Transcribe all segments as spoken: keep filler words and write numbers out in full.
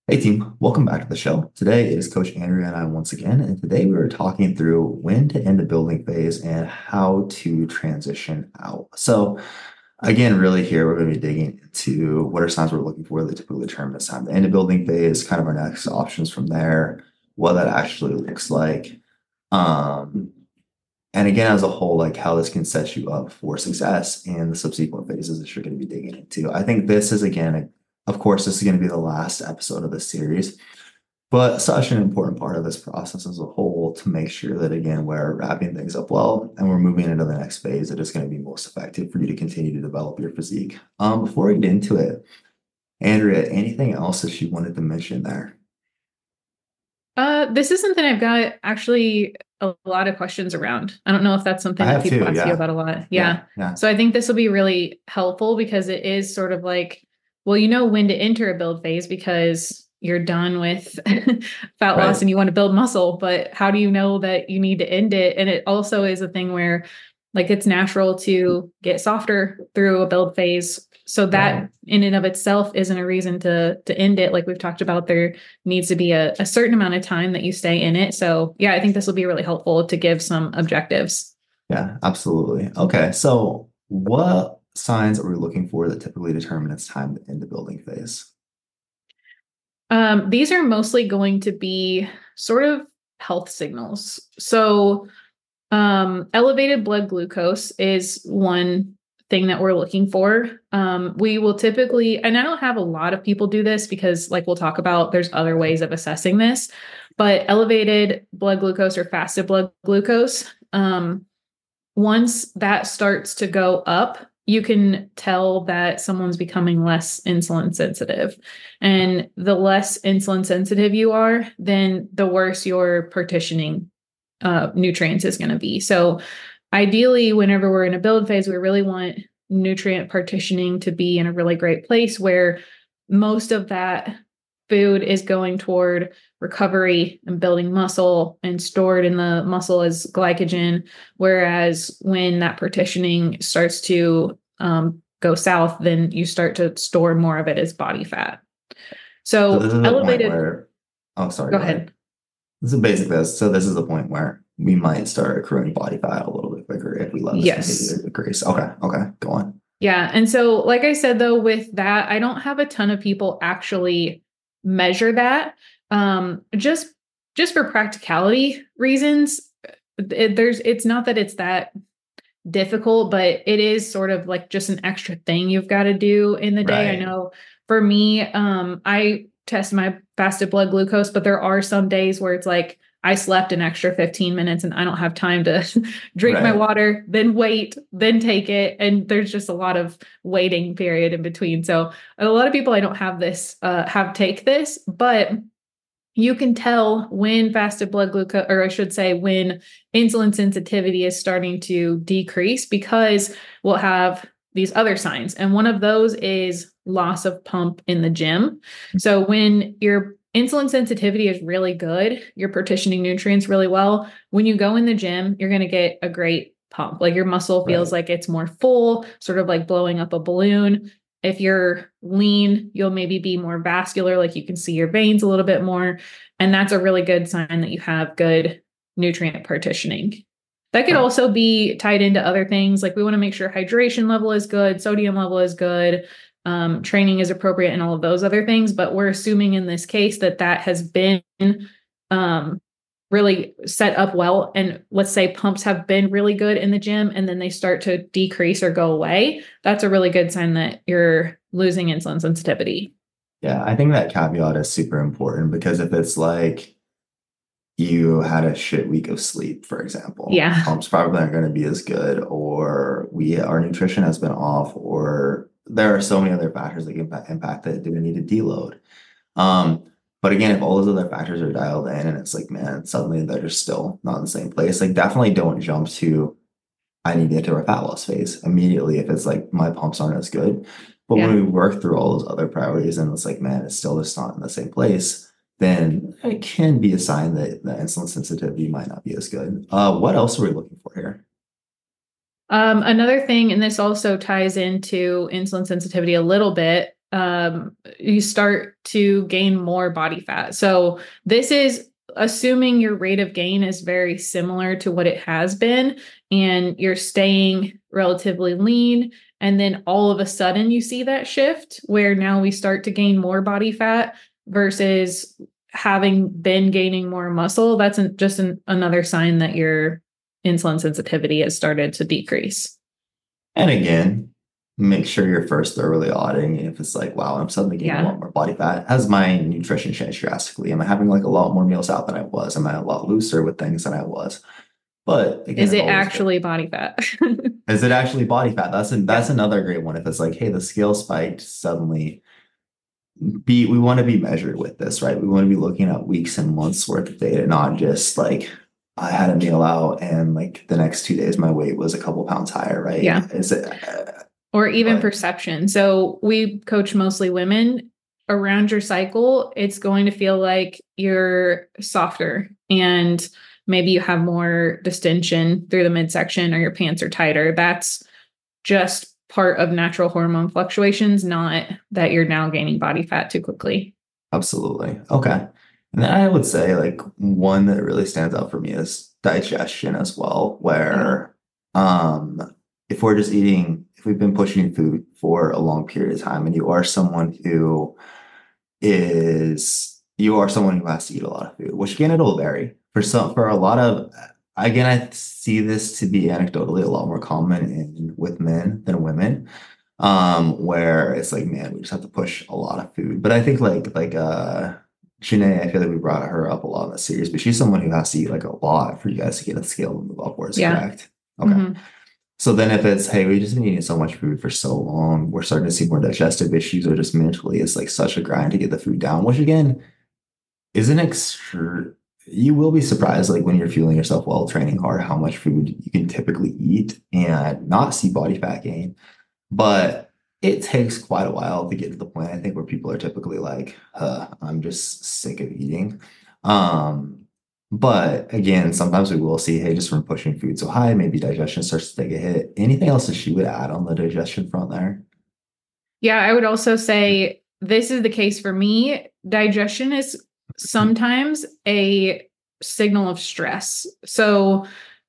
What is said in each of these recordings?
Hey team, welcome back to the show. Today is Coach Andrea and I once again, and today we were talking through when to end a building phase and how to transition out. So again, really here we're going to be digging into what are signs we're looking for that typically determine it's time to end a building phase, kind of our next options from there, what that actually looks like. Um, and again, as a whole, like how this can set you up for success in the subsequent phases that you're going to be digging into. I think this is again, a, of course, this is going to be the last episode of this series, but such an important part of this process as a whole to make sure that again we're wrapping things up well and we're moving into the next phase that is going to be most effective for you to continue to develop your physique. Um, before we get into it, Andrea, anything else that you wanted to mention there? Uh, this is something I've got actually a lot of questions around. I don't know if that's I something that have people two. ask you Yeah, about a lot. yeah, Yeah. yeah. So I think this will be really helpful because it is sort of like, well, you know when to enter a build phase because you're done with fat loss Right. and you want to build muscle, but how do you know that you need to end it? And it also is a thing where like it's natural to get softer through a build phase. So Right. that in and of itself isn't a reason to to end it. Like we've talked about, there needs to be a, a certain amount of time that you stay in it. So yeah, I think this will be really helpful to give some objectives. Yeah, absolutely. Okay, so what signs are we looking for that typically determine it's time to end the building phase? Um, these are mostly going to be sort of health signals. So um, elevated blood glucose is one thing that we're looking for. Um, we will typically, and I don't have a lot of people do this because, like we'll talk about, there's other ways of assessing this, but elevated blood glucose or fasted blood glucose, um, once that starts to go up, you can tell that someone's becoming less insulin sensitive. And the less insulin sensitive you are, then the worse your partitioning uh, nutrients is going to be. So, ideally, whenever we're in a build phase, we really want nutrient partitioning to be in a really great place where most of that food is going toward recovery and building muscle and stored in the muscle as glycogen. Whereas when that partitioning starts to um, go south, then you start to store more of it as body fat. So this So is a point elevated, where, oh, sorry, go go ahead. ahead. This is basic this. So this is the point where we might start accruing body fat a little bit quicker if we let this continue Yes. to decrease. Okay, okay, go on. Yeah. And so, like I said, though, with that, I don't have a ton of people actually measure that. Um, just just for practicality reasons, it, there's it's not that it's that difficult, but it is sort of like just an extra thing you've got to do in the day. I Right, know for me, um, I test my fasted blood glucose, but there are some days where it's like I slept an extra fifteen minutes and I don't have time to drink my right. water, then wait, then take it. And there's just a lot of waiting period in between. So a lot of people I don't have this, uh, have take this, but you can tell when fasted blood glucose, or I should say, when insulin sensitivity is starting to decrease because we'll have these other signs. And one of those is loss of pump in the gym. So when your insulin sensitivity is really good, you're partitioning nutrients really well. When you go in the gym, you're going to get a great pump. Like your muscle feels Right. like it's more full, sort of like blowing up a balloon. If you're lean, you'll maybe be more vascular, like you can see your veins a little bit more. And that's a really good sign that you have good nutrient partitioning. That could Right. also be tied into other things. Like we want to make sure hydration level is good, sodium level is good, um, training is appropriate, and all of those other things. But we're assuming in this case that that has been um, really set up well. And let's say pumps have been really good in the gym and then they start to decrease or go away. That's a really good sign that you're losing insulin sensitivity. Yeah, I think that caveat is super important because if it's like you had a shit week of sleep, for example, Yeah. pumps probably aren't going to be as good, or we our nutrition has been off, or there are so many other factors that can impact, impact that do we need to deload. Um, but again, if all those other factors are dialed in and it's like, man, suddenly they're just still not in the same place, like definitely don't jump to I need to get to a fat loss phase immediately if it's like my pumps aren't as good. But when Yeah. we work through all those other priorities and it's like, man, it's still just not in the same place, then it can be a sign that the insulin sensitivity might not be as good. Uh, what else are we looking for here? Um, another thing, and this also ties into insulin sensitivity a little bit, um, you start to gain more body fat. So this is assuming your rate of gain is very similar to what it has been, and you're staying relatively lean. And then all of a sudden you see that shift where now we start to gain more body fat versus having been gaining more muscle. That's an, just an, another sign that your insulin sensitivity has started to decrease. And again, make sure you're first thoroughly auditing if it's like, wow, I'm suddenly gaining Yeah. a lot more body fat. Has my nutrition changed drastically? Am I having like a lot more meals out than I was? Am I a lot looser with things than I was? But again, Is it it always actually body fat? is it actually body fat? That's a, that's Yeah. another great one. If it's like, hey, the scale spiked suddenly, be we want to be measured with this, right? We want to be looking at weeks and months worth of data, not just like I had a meal out and like the next two days my weight was a couple pounds higher, right? Yeah. Is it uh, Or even but perception. So we coach mostly women. Around your cycle, it's going to feel like you're softer and maybe you have more distension through the midsection or your pants are tighter. That's just part of natural hormone fluctuations, not that you're now gaining body fat too quickly. absolutely. Okay. And then I would say like one that really stands out for me is digestion as well, Yeah. where um if we're just eating, if we've been pushing food for a long period of time and you are someone who is you are someone who has to eat a lot of food, which again it'll vary. For some for a lot of again, I see this to be anecdotally a lot more common in with men than women. Um, where it's like, man, we just have to push a lot of food. But I think like like uh Janae, I feel like we brought her up a lot in the series, but she's someone who has to eat like a lot for you guys to get a scale to move upwards, Yeah. correct? Okay. Mhm. So then if it's, hey, we've just been eating so much food for so long, we're starting to see more digestive issues or just mentally it's like such a grind to get the food down, which again isn't extra. You will be surprised like when you're fueling yourself while training hard, how much food you can typically eat and not see body fat gain. But it takes quite a while to get to the point, I think, where people are typically like, uh, I'm just sick of eating. Um, but again, sometimes we will see, hey, just from pushing food so high, maybe digestion starts to take a hit. Anything else that she would add on the digestion front there? Yeah, I would also say this is the case for me. Digestion is sometimes a signal of stress. So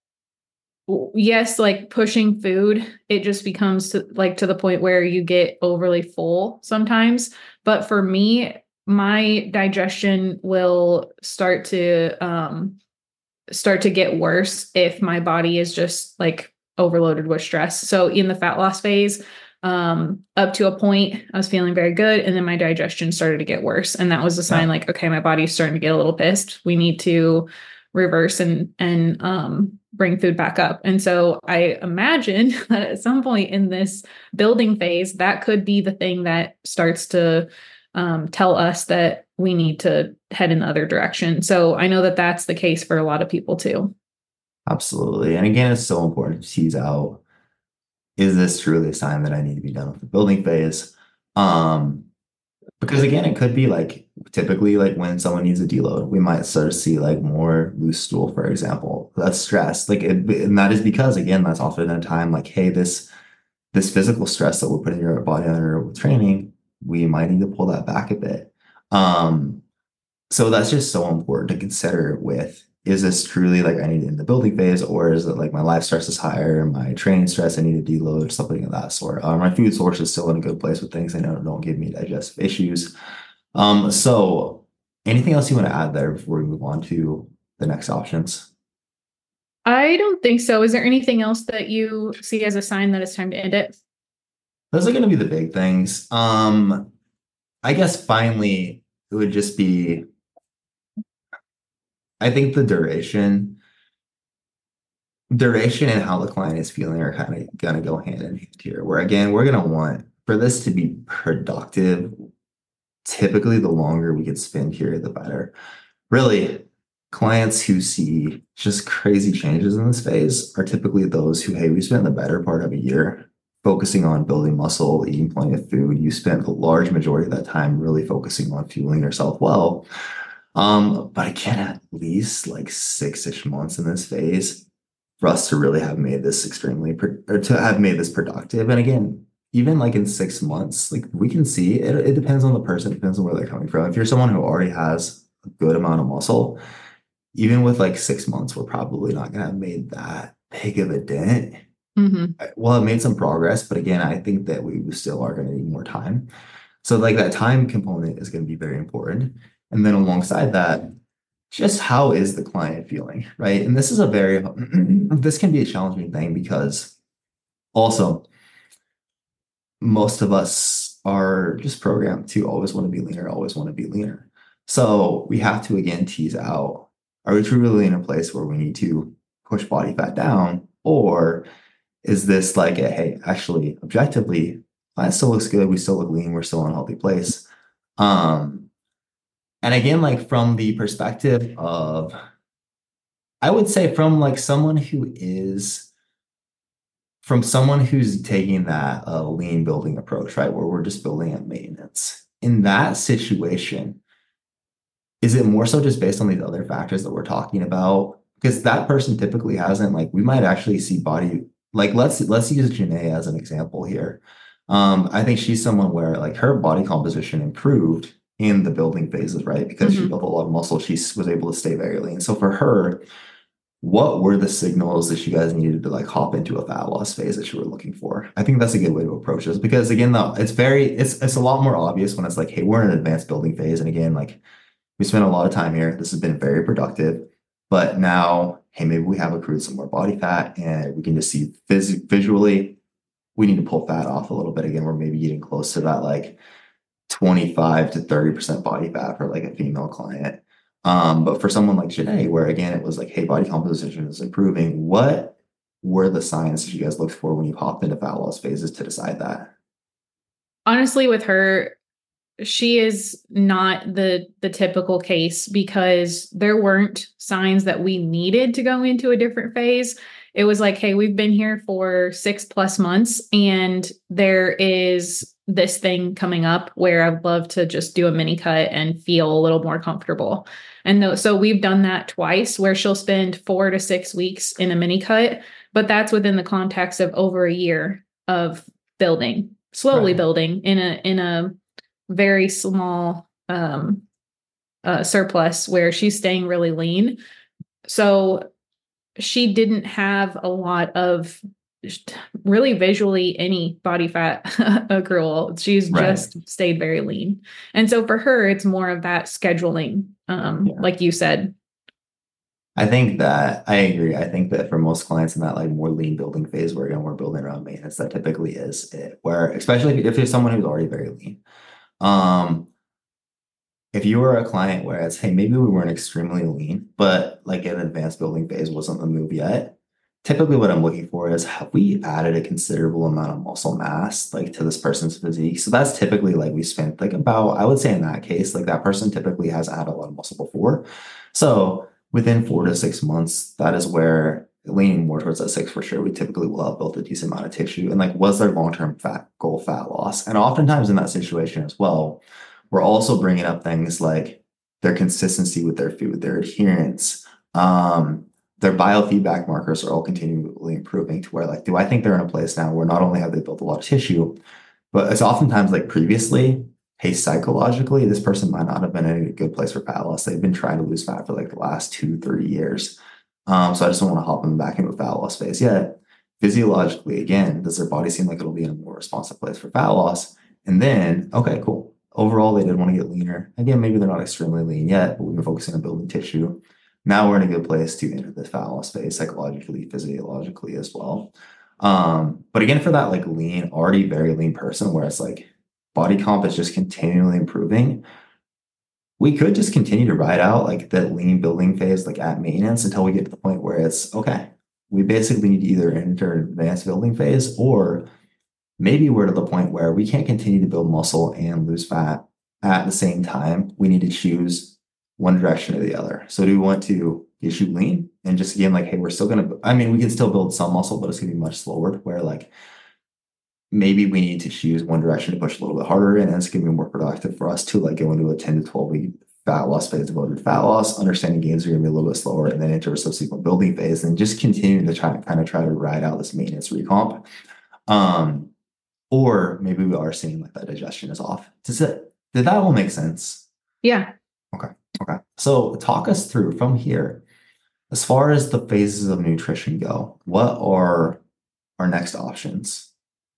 w- yes, like pushing food, it just becomes to, like to the point where you get overly full sometimes. But for me, my digestion will start to um start to get worse if my body is just like overloaded with stress. So in the fat loss phase, um, up to a point, I was feeling very good. And then my digestion started to get worse. And that was a sign Yeah, like, okay, my body's starting to get a little pissed. We need to reverse and, and, um, bring food back up. And so I imagine that at some point in this building phase, that could be the thing that starts to, um, tell us that we need to head in the other direction. So I know that that's the case for a lot of people too. absolutely. And again, it's so important to tease out, is this truly a sign that I need to be done with the building phase? Um, Because again, it could be like typically like when someone needs a deload, we might start to see like more loose stool, for example. That's stress. Like it, and that is because again, that's often a time like, hey, this this physical stress that we're putting your body under with training, we might need to pull that back a bit. Um, so that's just so important to consider with, is this truly like I need it in the building phase, or is it like my life stress is higher, my training stress, I need to deload, something of that sort. Uh, my food source is still in a good place with things I know don't give me digestive issues. Um, so anything else you want to add there before we move on to the next options? I don't think so. Is there anything else that you see as a sign that it's time to end it? Those are going to be the big things. Um, I guess finally it would just be, I think the duration duration and how the client is feeling are kind of going to go hand in hand here. Where again, we're going to want for this to be productive. Typically, the longer we could spend here, the better. Really, clients who see just crazy changes in this phase are typically those who, hey, we spent the better part of a year focusing on building muscle, eating plenty of food. You spent a large majority of that time really focusing on fueling yourself well. Um, but again, at least like six-ish months in this phase for us to really have made this extremely, pro- or to have made this productive. And again, even like in six months, like we can see it, it depends on the person, it depends on where they're coming from. If you're someone who already has a good amount of muscle, even with like six months, we're probably not gonna have made that big of a dent. Hmm. I- Well, it made some progress, but again, I think that we still are gonna need more time. So like that time component is gonna be very important. And then alongside that, just how is the client feeling, right? And this is a very this can be a challenging thing because also most of us are just programmed to always want to be leaner, always want to be leaner. So we have to again tease out, are we truly in a place where we need to push body fat down? Or is this like a, hey, actually, objectively, that still looks good. We still look lean. We're still in a healthy place. Um, and again, like from the perspective of, I would say from like someone who is from someone who's taking that uh, lean building approach, right, where we're just building at maintenance. In that situation, is it more so just based on these other factors that we're talking about? Because that person typically hasn't, like, we might actually see body, like, let's let's use Janae as an example here. Um, I think she's someone where like her body composition improved in the building phases, right? Because she Hmm. built a lot of muscle, she was able to stay very lean. So for her, what were the signals that you guys needed to like hop into a fat loss phase that you were looking for? I think that's a good way to approach this because again, though, it's very it's it's a lot more obvious when it's like, hey, we're in an advanced building phase. And again, like we spent a lot of time here. This has been very productive. But now, hey, maybe we have accrued some more body fat and we can just see vis visually we need to pull fat off a little bit again. We're maybe getting close to that like twenty-five to thirty percent body fat for like a female client. Um, but for someone like Janae, where again, it was like, hey, body composition is improving. What were the signs that you guys looked for when you hopped into fat loss phases to decide that? Honestly, with her, she is not the the typical case because there weren't signs that we needed to go into a different phase. It was like, hey, we've been here for six plus months and there is this thing coming up where I'd love to just do a mini cut and feel a little more comfortable. And th- so we've done that twice where she'll spend four to six weeks in a mini cut, but that's within the context of over a year of building, slowly Right. building in a in a very small um, uh, surplus where she's staying really lean. So she didn't have a lot of really visually any body fat accrual. She's Right. just stayed very lean. And so for her, it's more of that scheduling, um, Yeah. like you said. I think that I agree. I think that for most clients in that like more lean building phase where again we're building around maintenance, that typically is it. Where especially if, if you're someone who's already very lean. Um, if you were a client where it's, hey, maybe we weren't extremely lean, but like an advanced building phase wasn't the move yet. Typically, what I'm looking for is have we added a considerable amount of muscle mass like to this person's physique? So that's typically like we spent like about, I would say in that case, like that person typically has had a lot of muscle before. So within four to six months, that is where leaning more towards that six for sure, we typically will have built a decent amount of tissue. And like, was their long-term fat goal fat loss? And oftentimes in that situation as well, we're also bringing up things like their consistency with their food, their adherence, um, their biofeedback markers are all continually improving to where like, do I think they're in a place now where not only have they built a lot of tissue, but it's oftentimes like previously, hey, psychologically, this person might not have been in a good place for fat loss. They've been trying to lose fat for like the last two, three years. Um, so I just don't want to hop them back into a fat loss phase yet. Physiologically, again, does their body seem like it'll be in a more responsive place for fat loss? And then, okay, cool. Overall, they did want to get leaner. Again, maybe they're not extremely lean yet, but we've been focusing on building tissue. Now we're in a good place to enter the fat loss phase psychologically, physiologically as well. Um, but again, for that like lean, already very lean person where it's like body comp is just continually improving, we could just continue to ride out like that lean building phase, like at maintenance until we get to the point where it's okay. We basically need to either enter an advanced building phase or maybe we're to the point where we can't continue to build muscle and lose fat at the same time. We need to choose one direction or the other. So do we want to issue lean and just again like, hey, we're still gonna, I mean, we can still build some muscle, but it's gonna be much slower where like maybe we need to choose one direction to push a little bit harder in, and it's going to be more productive for us to like go into a ten to twelve week fat loss phase devoted to fat loss, understanding gains are going to be a little bit slower, and then enter a subsequent building phase and just continuing to try to kind of try to ride out this maintenance recomp. Um, Or maybe we are seeing like that digestion is off. Does it, did that all make sense? Yeah. Okay. Okay. So talk us through from here. As far as the phases of nutrition go, what are our next options?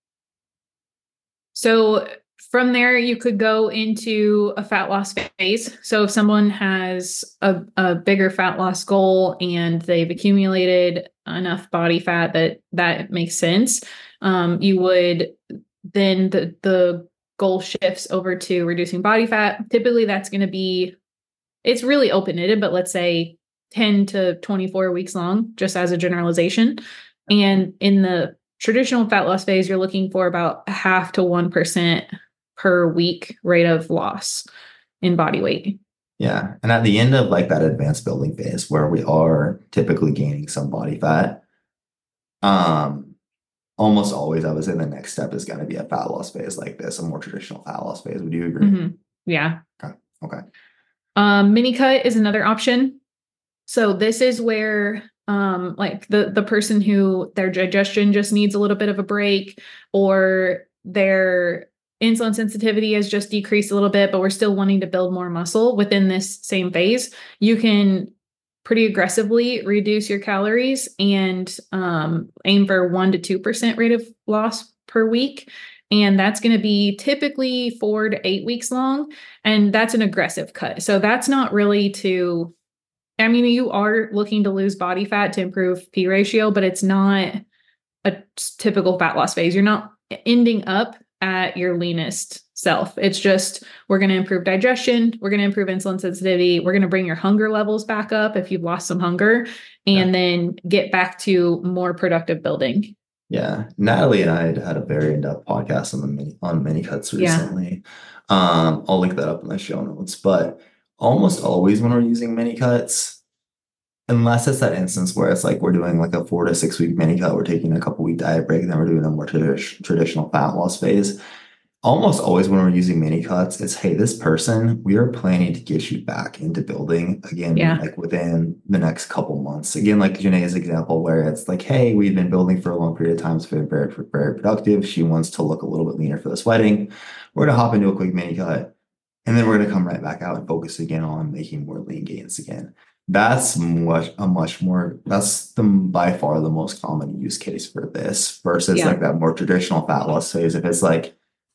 So from there, you could go into a fat loss phase. So if someone has a, a bigger fat loss goal and they've accumulated enough body fat that that makes sense, um, you would then the the goal shifts over to reducing body fat. Typically, that's going to be it's really open-ended, but let's say ten to twenty-four weeks long, just as a generalization. And in the traditional fat loss phase, you're looking for about a half to one percent per week rate of loss in body weight. Yeah. And at the end of like that advanced building phase where we are typically gaining some body fat, um, almost always I would say the next step is going to be a fat loss phase like this, a more traditional fat loss phase. Would you agree? Mm-hmm. Yeah. Okay. Okay. Um, mini cut is another option. So this is where um, like the the person who their digestion just needs a little bit of a break, or their insulin sensitivity has just decreased a little bit, but we're still wanting to build more muscle within this same phase. You can pretty aggressively reduce your calories and um, aim for one to two percent rate of loss per week. And that's going to be typically four to eight weeks long. And that's an aggressive cut. So that's not really to, I mean, you are looking to lose body fat to improve P ratio, but it's not a typical fat loss phase. You're not ending up at your leanest self. It's just, we're going to improve digestion. We're going to improve insulin sensitivity. We're going to bring your hunger levels back up if you've lost some hunger, and Yeah. then get back to more productive building. Yeah. Natalie and I had had a very in-depth podcast on the mini on mini cuts Yeah. recently. Um, I'll link that up in the show notes, but almost always when we're using mini cuts, unless it's that instance where it's like we're doing like a four to six week mini cut, we're taking a couple week diet break, and then we're doing a more tradi- traditional fat loss phase. Almost always when we're using mini cuts, it's hey, this person, we are planning to get you back into building again, Yeah. like within the next couple months. Again, like Janae's example, where it's like, hey, we've been building for a long period of time, it's been very, very productive. She wants to look a little bit leaner for this wedding. We're gonna hop into a quick mini cut, and then we're gonna come right back out and focus again on making more lean gains again. That's much a much more that's the by far the most common use case for this versus Yeah. like that more traditional fat loss phase. If it's like,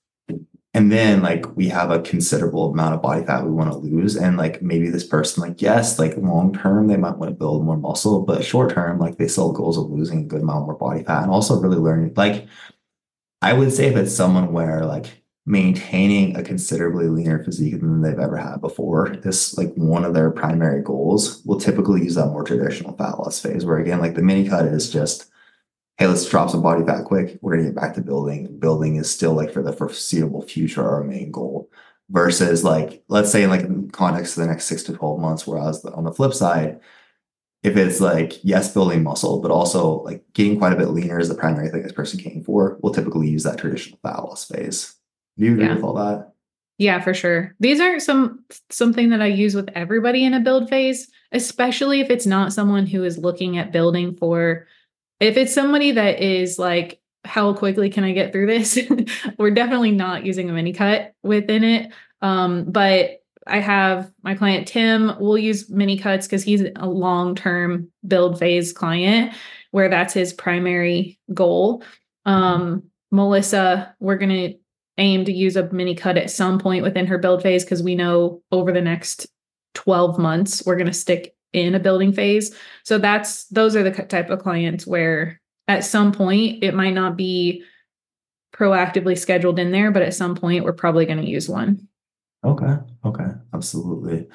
and then like we have a considerable amount of body fat we want to lose. And like maybe this person, like, yes, like long term, they might want to build more muscle, but short term, like they still have goals of losing a good amount more body fat and also really learning. Like I would say if it's someone where like maintaining a considerably leaner physique than they've ever had before, this like one of their primary goals, will typically use that more traditional fat loss phase where again, like the mini cut is just, hey, let's drop some body fat quick. We're gonna get back to building. Building is still like for the foreseeable future our main goal. Versus like, let's say in like in context of the next six to twelve months, whereas on the flip side, if it's like, yes, building muscle, but also like getting quite a bit leaner is the primary thing this person came for, we'll typically use that traditional fat loss phase. Do you agree Yeah. with all that? Yeah, for sure. These are some something that I use with everybody in a build phase, especially if it's not someone who is looking at building for, if it's somebody that is like, how quickly can I get through this? We're definitely not using a mini cut within it. Um, but I have my client Tim will use mini cuts because he's a long-term build phase client where that's his primary goal. Um, Melissa, we're going to aim to use a mini cut at some point within her build phase because we know over the next twelve months we're going to stick in a building phase. So that's those are the type of clients where at some point it might not be proactively scheduled in there, but at some point we're probably going to use one. Okay. Okay. Absolutely.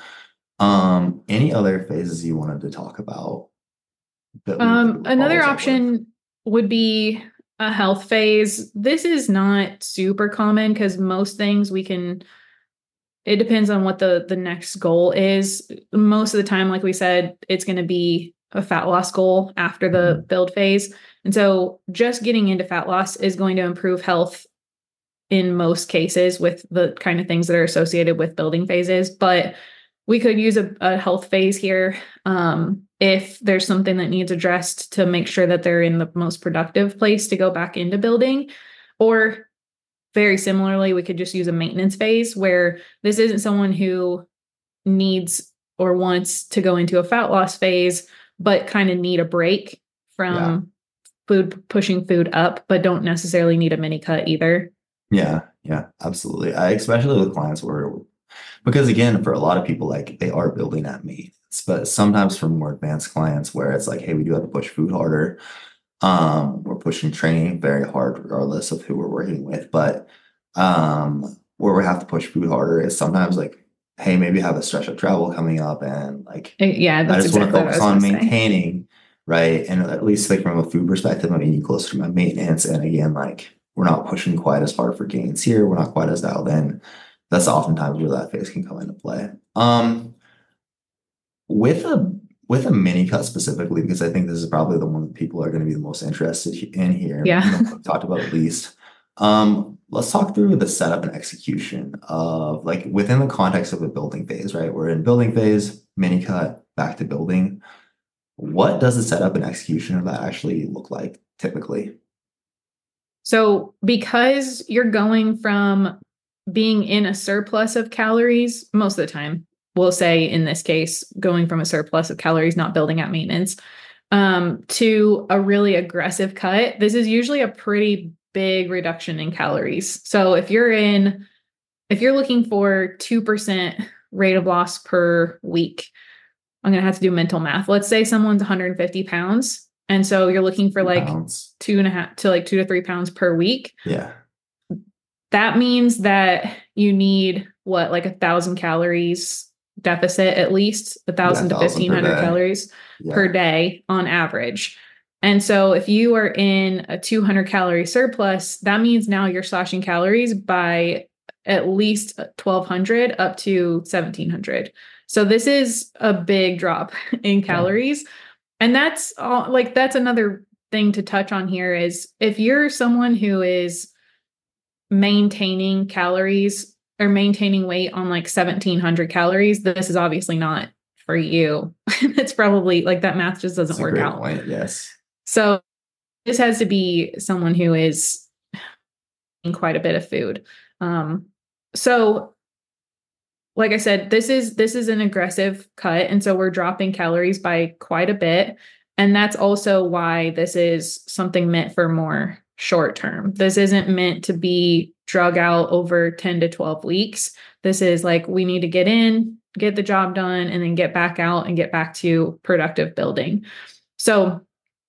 Um, any other phases you wanted to talk about that we Um, do another follows up with? option would be a health phase. This is not super common because most things we can, it depends on what the the next goal is. Most of the time, like we said, it's going to be a fat loss goal after the Mhm. build phase. And so just getting into fat loss is going to improve health in most cases with the kind of things that are associated with building phases. But we could use a, a health phase here um, if there's something that needs addressed to make sure that they're in the most productive place to go back into building. Or very similarly, we could just use a maintenance phase where this isn't someone who needs or wants to go into a fat loss phase, but kind of need a break from Yeah. food, pushing food up, but don't necessarily need a mini cut either. Yeah, yeah, absolutely. I especially with clients where because again, for a lot of people, like they are building at maintenance, but sometimes for more advanced clients where it's like, hey, we do have to push food harder. Um, we're pushing training very hard regardless of who we're working with. But um where we have to push food harder is sometimes like, hey, maybe I have a stretch of travel coming up and like Uh, Yeah, I that's just want to exactly what I focus was going on to say. maintaining, right? And at least like from a food perspective, I'm getting closer to my maintenance. And again, like we're not pushing quite as hard for gains here. We're not quite as dialed in. That's oftentimes where that phase can come into play. Um, with a with a mini cut specifically, because I think this is probably the one that people are going to be the most interested in here, you know, Yeah. we talked about at least. Um, let's talk through the setup and execution of like within the context of a building phase, right? We're in building phase, mini cut, back to building. What does the setup and execution of that actually look like typically? So, because you're going from being in a surplus of calories, most of the time, we'll say in this case, going from a surplus of calories, not building at maintenance, um, to a really aggressive cut, this is usually a pretty big reduction in calories. So, if you're in, if you're looking for two percent rate of loss per week, I'm going to have to do mental math. Let's say someone's one hundred fifty pounds. And so you're looking for Two like pounds. two and a half to like two to three pounds per week. Yeah. That means that you need what, like a thousand calories deficit, at least a Yeah, thousand to thousand fifteen per hundred day. calories per Yeah. day on average. And so if you are in a two hundred calorie surplus, that means now you're slashing calories by at least twelve hundred up to seventeen hundred. So this is a big drop in Yeah. calories. And that's all, like, that's another thing to touch on here is if you're someone who is maintaining calories or maintaining weight on like seventeen hundred calories, this is obviously not for you. It's probably like that math just doesn't That's a work great out. point. Yes. So this has to be someone who is eating quite a bit of food. Um, so like I said, this is this is an aggressive cut, and so we're dropping calories by quite a bit. And that's also why this is something meant for more short term. This isn't meant to be drug out over ten to twelve weeks. This is like we need to get in, get the job done, and then get back out and get back to productive building. So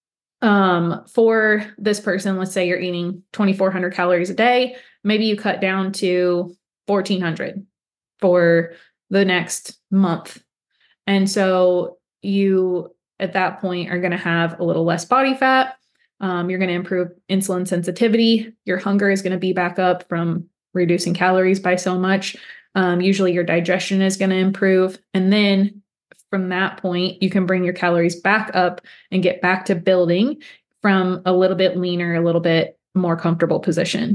um, for this person, let's say you're eating twenty-four hundred calories a day, maybe you cut down to fourteen hundred for the next month. And so you, at that point, are going to have a little less body fat. Um, you're going to improve insulin sensitivity. Your hunger is going to be back up from reducing calories by so much. Um, usually your digestion is going to improve. And then from that point, you can bring your calories back up and get back to building from a little bit leaner, a little bit more comfortable position.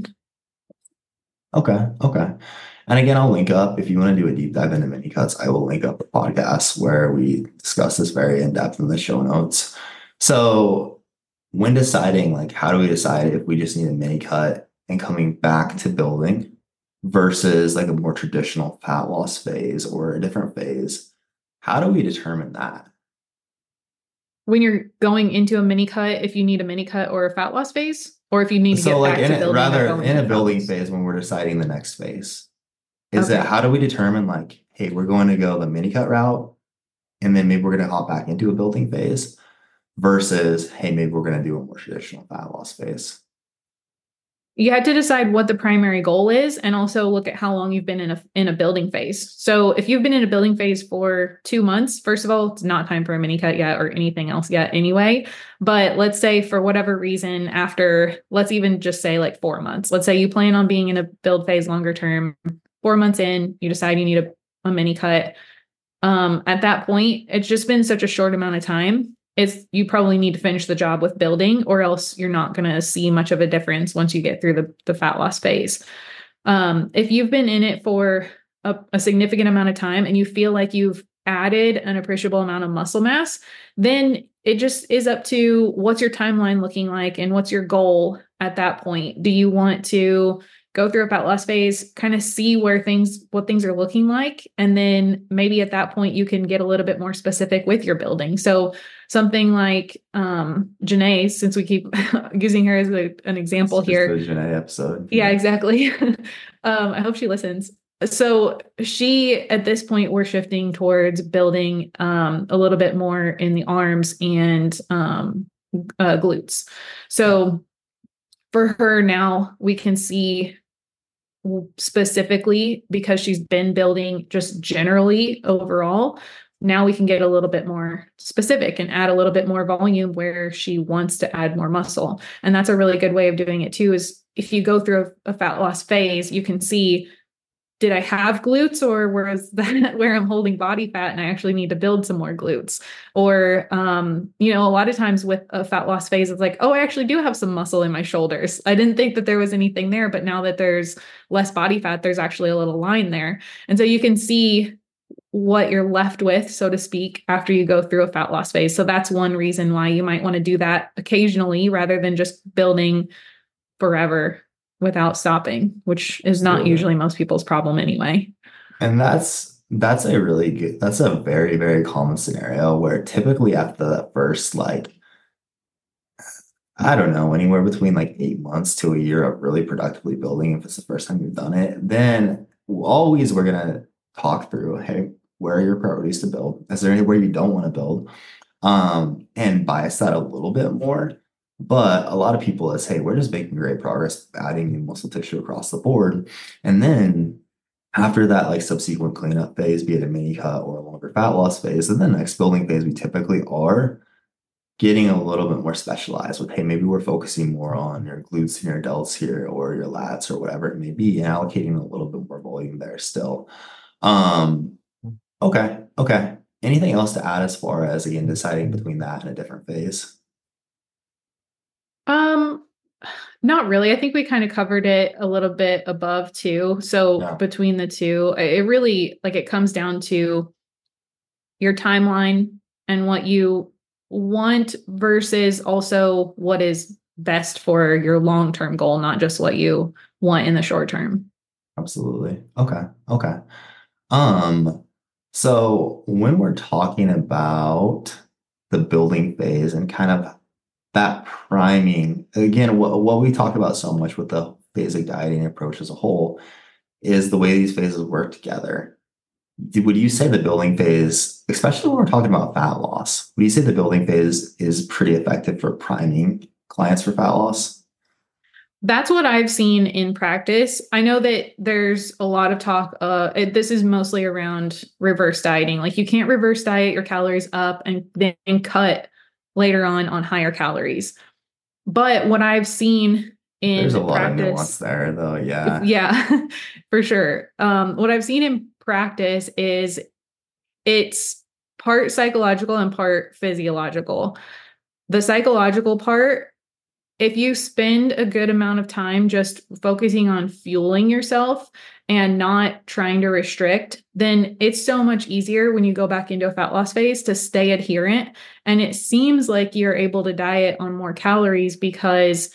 Okay. Okay. And again, I'll link up if you want to do a deep dive into mini cuts. I will link up the podcast where we discuss this very in depth in the show notes. So, when deciding, like, how do we decide if we just need a mini cut and coming back to building versus like a more traditional fat loss phase or a different phase? How do we determine that? When you're going into a mini cut, if you need a mini cut or a fat loss phase, or if you need to So, get like, back in to it, building but rather going in a into fat building loss. phase when we're deciding the next phase, is it Okay. how do we determine, like, hey, we're going to go the mini cut route and then maybe we're going to hop back into a building phase versus, hey, maybe we're going to do a more traditional fat loss phase? You had to decide what the primary goal is and also look at how long you've been in a in a building phase. So if you've been in a building phase for two months, first of all, it's not time for a mini cut yet or anything else yet anyway. But let's say for whatever reason, after, let's even just say like four months, let's say you plan on being in a build phase longer term, four months in, you decide you need a, a mini cut. Um, at that point, it's just been such a short amount of time. It's you probably need to finish the job with building, or else you're not going to see much of a difference once you get through the, the fat loss phase. Um, if you've been in it for a, a significant amount of time and you feel like you've added an appreciable amount of muscle mass, then it just is up to what's your timeline looking like and what's your goal at that point. Do you want to go through a fat loss phase, kind of see where things, what things are looking like. And then maybe at that point, you can get a little bit more specific with your building. So something like um, Janae, since we keep using her as a, an example It's here. just the Janae episode. Yeah, exactly. um, I hope she listens. So she, at this point, we're shifting towards building um, a little bit more in the arms and um, uh, glutes. So for her now, we can see specifically because she's been building just generally overall. Now we can get a little bit more specific and add a little bit more volume where she wants to add more muscle. And that's a really good way of doing it too, is if you go through a, a fat loss phase, you can see, did I have glutes, or was that where I'm holding body fat and I actually need to build some more glutes? Or, um, you know, a lot of times with a fat loss phase, it's like, oh, I actually do have some muscle in my shoulders. I didn't think that there was anything there, but now that there's less body fat, there's actually a little line there. And so you can see what you're left with, so to speak, after you go through a fat loss phase. So that's one reason why you might want to do that occasionally rather than just building forever without stopping, which is not Absolutely. usually most people's problem anyway. And that's that's a really good, that's a very, very common scenario where typically after the first, like, I don't know, anywhere between like eight months to a year of really productively building, if it's the first time you've done it, then always we're gonna talk through, hey, where are your priorities to build? Is there anywhere you don't want to build? Um, and bias that a little bit more. But a lot of people is, hey, we're just making great progress adding new muscle tissue across the board. And then after that, like subsequent cleanup phase, be it a mini cut or a longer fat loss phase, and the next building phase, we typically are getting a little bit more specialized with, hey, maybe we're focusing more on your glutes and your delts here or your lats or whatever it may be, and allocating a little bit more volume there still. Um, okay, okay. Anything else to add as far as, again, deciding between that and a different phase? Um, not really. I think we kind of covered it a little bit above too. So Yeah, between the two, it really, like, it comes down to your timeline and what you want versus also what is best for your long-term goal, not just what you want in the short term. absolutely. Okay, okay. Um, so when we're talking about the building phase and kind of that priming, again, what, what we talk about so much with the basic dieting approach as a whole is the way these phases work together. Do- Would you say the building phase, especially when we're talking about fat loss, would you say the building phase is pretty effective for priming clients for fat loss? That's what I've seen in practice. I know that there's a lot of talk. Uh, it, this is mostly around reverse dieting. Like, you can't reverse diet your calories up and then cut later on on higher calories. But what I've seen There's a in lot of nuance practice, there, though. Yeah, yeah, for sure. Um, what I've seen in practice is it's part psychological and part physiological. The psychological part, if you spend a good amount of time just focusing on fueling yourself and not trying to restrict, then it's so much easier when you go back into a fat loss phase to stay adherent. And it seems like you're able to diet on more calories because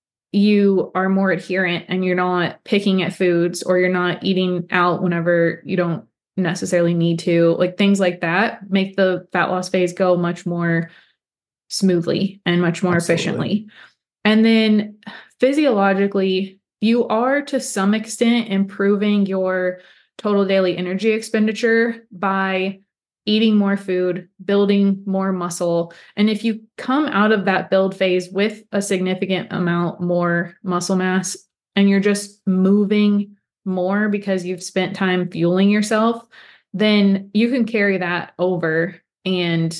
you are more adherent and you're not picking at foods, or you're not eating out whenever you don't necessarily need to. Like, things like that make the fat loss phase go much more smoothly and much more absolutely. efficiently. And then physiologically, you are to some extent improving your total daily energy expenditure by eating more food, building more muscle. And if you come out of that build phase with a significant amount more muscle mass and you're just moving more because you've spent time fueling yourself, then you can carry that over and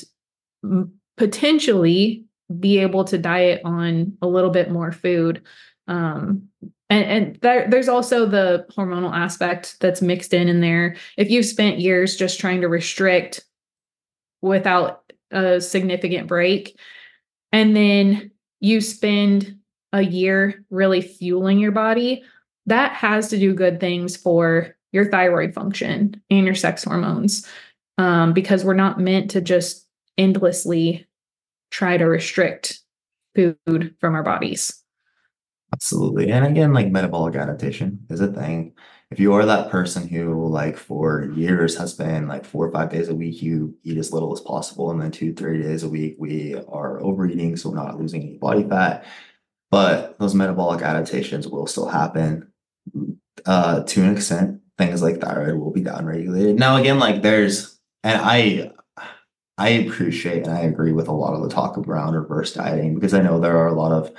potentially be able to diet on a little bit more food. Um, and and there, there's also the hormonal aspect that's mixed in in there. If you've spent years just trying to restrict without a significant break, and then you spend a year really fueling your body, that has to do good things for your thyroid function and your sex hormones, um, because we're not meant to just endlessly try to restrict food from our bodies. Absolutely. And again, like metabolic adaptation is a thing. If you are that person who, like, for years has been like four or five days a week, you eat as little as possible, and then two, three days a week, we are overeating, so we're not losing any body fat. But those metabolic adaptations will still happen uh, to an extent. Things like thyroid will be downregulated. Now, again, like there's, and I, I appreciate and I agree with a lot of the talk around reverse dieting because I know there are a lot of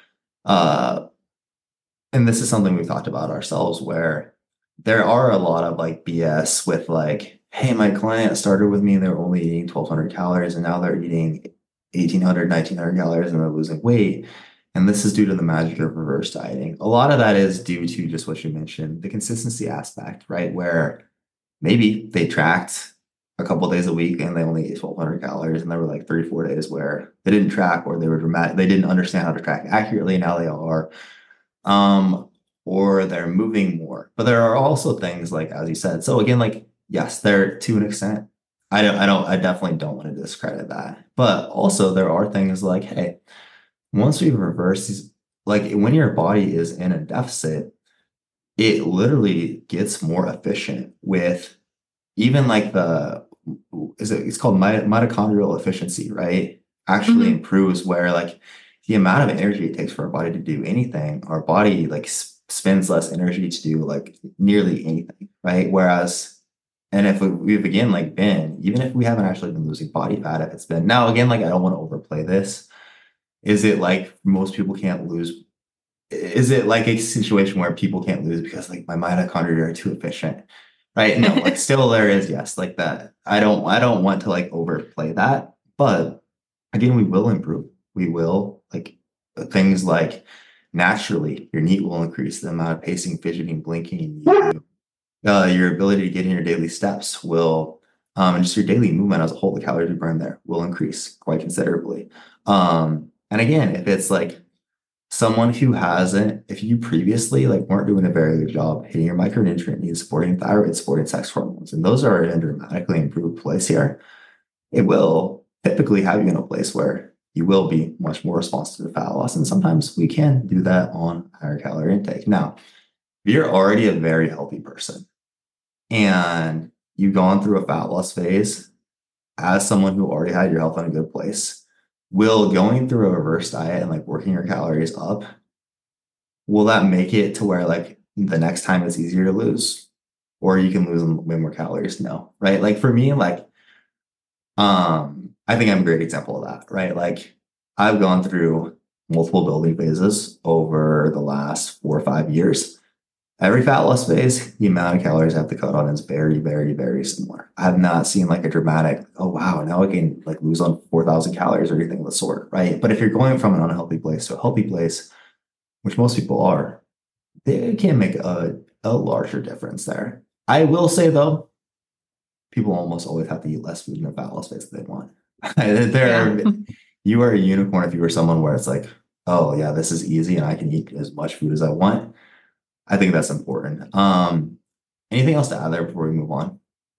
uh and this is something we've talked about ourselves where there are a lot of like B S with like, hey, my client started with me and they were only eating twelve hundred calories and now they're eating eighteen hundred, nineteen hundred calories and they're losing weight. And this is due to the magic of reverse dieting. A lot of that is due to just what you mentioned, the consistency aspect, right? Where maybe they tracked a couple days a week and they only ate twelve hundred calories and there were like three, four days where they didn't track or they were dramatic, they didn't understand how to track accurately. Now they are um, or they're moving more. But there are also things like, as you said, so again, like, yes, they're to an extent. I don't, I don't, I definitely don't want to discredit that. But also there are things like, hey, once we reverse these, like when your body is in a deficit, it literally gets more efficient with even like the, is it, it's called mitochondrial efficiency, right? Actually Mhm. improves where like the amount of energy it takes for our body to do anything, our body like s- spends less energy to do like nearly anything, right? Whereas, and if we, we've again like been, even if we haven't actually been losing body fat, if it's been now again, like I don't want to overplay this. Is it like most people can't lose? Is it like a situation where people can't lose because like my mitochondria are too efficient? Right? No, like still there is, yes, like that. I don't I don't want to like overplay that, but again, we will improve. We will like things like naturally your NEAT will increase the amount of pacing, fidgeting, blinking you do. Uh, your ability to get in your daily steps will um and just your daily movement as a whole, the calories you burn there will increase quite considerably. Um, and again, if it's like someone who hasn't, if you previously like weren't doing a very good job hitting your micronutrient needs, supporting thyroid, supporting sex hormones, and those are in a dramatically improved place here, it will typically have you in a place where you will be much more responsive to fat loss. And sometimes we can do that on higher calorie intake. Now, if you're already a very healthy person and you've gone through a fat loss phase as someone who already had your health in a good place, will going through a reverse diet and like working your calories up, will that make it to where like the next time it's easier to lose or you can lose way more calories? No, right? Like for me, like um, I think I'm a great example of that, right? Like I've gone through multiple building phases over the last four or five years. Every fat loss phase, the amount of calories I have to cut on is very, very, very similar. I have not seen like a dramatic, oh wow, now I can like lose on four thousand calories or anything of the sort, right? But if you're going from an unhealthy place to a healthy place, which most people are, they can make a, a larger difference there. I will say though, people almost always have to eat less food in a fat loss phase than they want. Yeah. there, you are a unicorn if you were someone where it's like, oh yeah, this is easy and I can eat as much food as I want. I think that's important. Um, anything else to add there before we move on?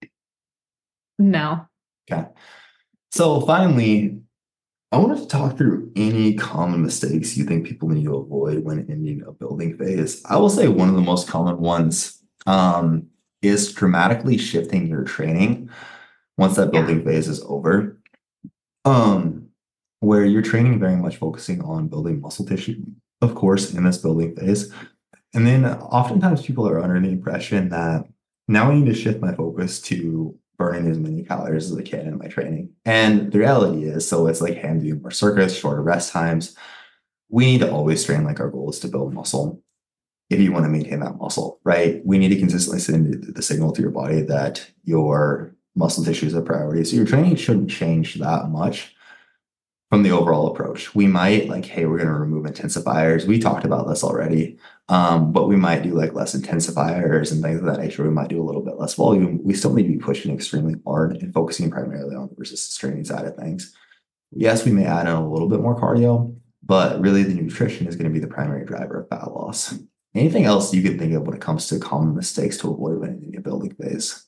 No. Okay. So finally, I wanted to talk through any common mistakes you think people need to avoid when ending a building phase. I will say one of the most common ones um, is dramatically shifting your training once that Yeah. building phase is over. Um, where you're training very much focusing on building muscle tissue, of course, in this building phase. And then oftentimes people are under the impression that now I need to shift my focus to burning as many calories as I can in my training. And the reality is, so it's like, hey, I'm doing more circuits, shorter rest times. We need to always train like our goal is to build muscle if you want to maintain that muscle, right? We need to consistently send the signal to your body that your muscle tissue is a priority. So your training shouldn't change that much from the overall approach. We might like, hey, we're going to remove intensifiers. We talked about this already, um, but we might do like less intensifiers and things of that nature. We might do a little bit less volume. We still need to be pushing extremely hard and focusing primarily on the resistance training side of things. Yes, we may add in a little bit more cardio, but really the nutrition is going to be the primary driver of fat loss. Anything else you can think of when it comes to common mistakes to avoid when in a building phase?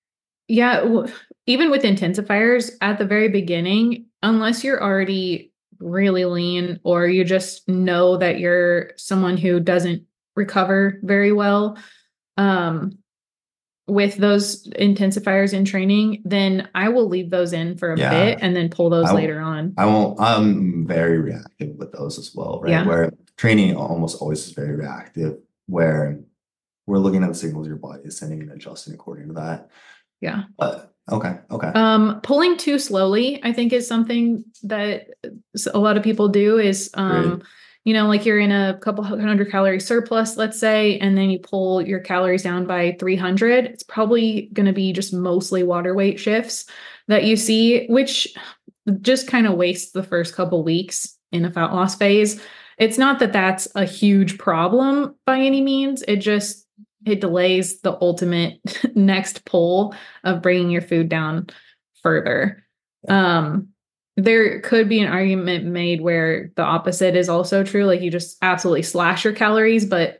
Yeah. w- Even with intensifiers at the very beginning, unless you're already really lean, or you just know that you're someone who doesn't recover very well um, with those intensifiers in training, then I will leave those in for a Yeah. bit and then pull those I, later on. I won't, I'm very reactive with those as well, right? Yeah. Where training almost always is very reactive, where we're looking at the signals your body is sending and adjusting according to that. Yeah. But okay, okay. Um, pulling too slowly, I think, is something that a lot of people do is, um, Great. you know, like you're in a couple hundred calorie surplus, let's say, and then you pull your calories down by three hundred. It's probably going to be just mostly water weight shifts that you see, which just kind of wastes the first couple weeks in a fat loss phase. It's not that that's a huge problem by any means. It just it delays the ultimate next pull of bringing your food down further. Um, there could be an argument made where the opposite is also true. Like you just absolutely slash your calories, but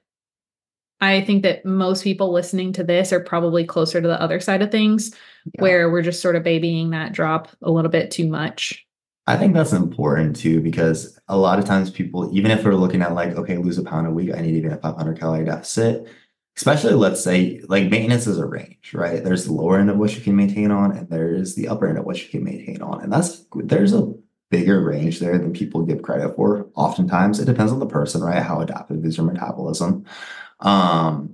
I think that most people listening to this are probably closer to the other side of things, Yeah. where we're just sort of babying that drop a little bit too much. I think that's important too, because a lot of times people, even if we're looking at like, okay, lose a pound a week, I need to be in a five hundred calorie deficit. Especially, let's say, like maintenance is a range, right? There's the lower end of what you can maintain on, and there is the upper end of what you can maintain on. And that's there's a bigger range there than people give credit for. Oftentimes, it depends on the person, right? How adaptive is your metabolism? Um,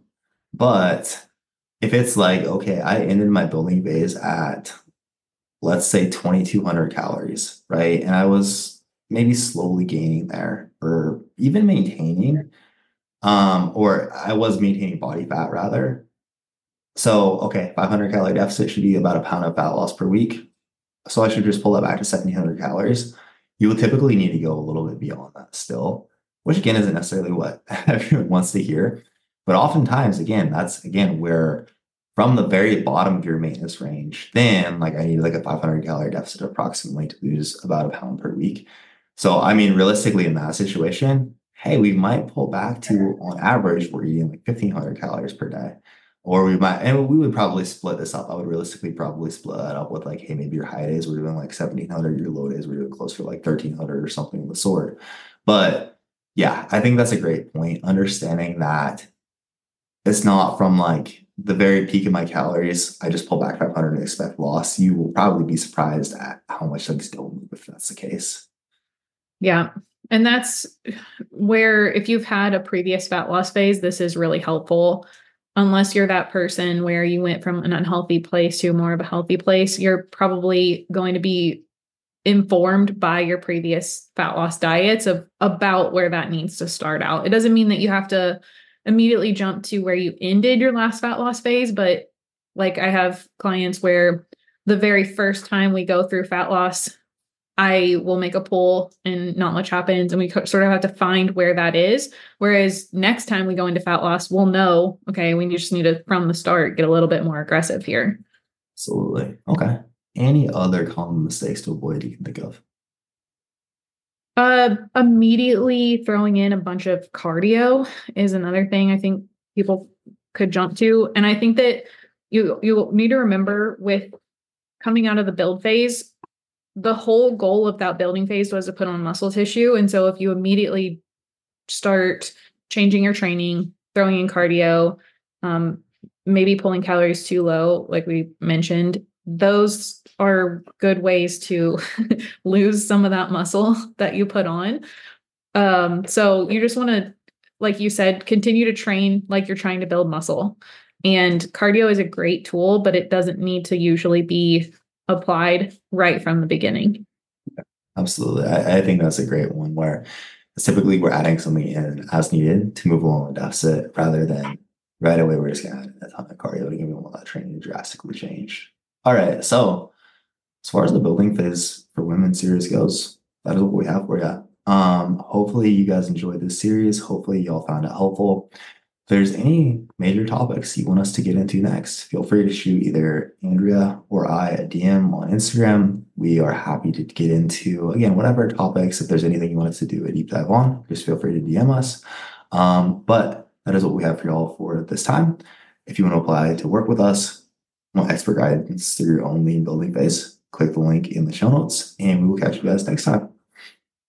but if it's like, okay, I ended my building phase at, let's say, twenty-two hundred calories, right? And I was maybe slowly gaining there or even maintaining. Um, or I was maintaining body fat rather. So, okay, five hundred calorie deficit should be about a pound of fat loss per week. So I should just pull that back to seventeen hundred calories. You will typically need to go a little bit beyond that still, which again isn't necessarily what everyone wants to hear. But oftentimes, again, that's again where from the very bottom of your maintenance range, then like I need like a five hundred calorie deficit approximately to lose about a pound per week. So, I mean, realistically, in that situation, hey, we might pull back to on average, we're eating like fifteen hundred calories per day. Or we might, and we would probably split this up. I would realistically probably split that up with like, hey, maybe your high days we're doing like seventeen hundred, your low days we're doing closer to like thirteen hundred or something of the sort. But yeah, I think that's a great point. Understanding that it's not from like the very peak of my calories, I just pull back five hundred and expect loss. You will probably be surprised at how much things don't move if that's the case. Yeah. And that's where, if you've had a previous fat loss phase, this is really helpful. Unless you're that person where you went from an unhealthy place to more of a healthy place, you're probably going to be informed by your previous fat loss diets of about where that needs to start out. It doesn't mean that you have to immediately jump to where you ended your last fat loss phase, but like I have clients where the very first time we go through fat loss, I will make a pull and not much happens. And we sort of have to find where that is. Whereas next time we go into fat loss, we'll know, okay, we just need to, from the start, get a little bit more aggressive here. Absolutely. Okay. Any other common mistakes to avoid you can think of? Uh, immediately throwing in a bunch of cardio is another thing I think people could jump to. And I think that you, you need to remember with coming out of the build phase, the whole goal of that building phase was to put on muscle tissue. And so if you immediately start changing your training, throwing in cardio, um, maybe pulling calories too low, like we mentioned, those are good ways to lose some of that muscle that you put on. Um, so you just want to, like you said, continue to train like you're trying to build muscle. And cardio is a great tool, but it doesn't need to usually be applied right from the beginning. Absolutely. I, I think that's a great one where typically we're adding something in as needed to move along a deficit rather than right away we're just going to add a ton of cardio to give you all that training to drastically change. All right. So as far as the building phase for women's series goes, that is what we have for you. Um, hopefully you guys enjoyed this series. Hopefully y'all found it helpful. If there's any major topics you want us to get into next, feel free to shoot either Andrea or I a D M on Instagram. We are happy to get into, again, whatever topics. If there's anything you want us to do a deep dive on, just feel free to D M us. Um, but that is what we have for y'all for this time. If you want to apply to work with us, want expert guidance through your own lean building phase, click the link in the show notes, and we will catch you guys next time.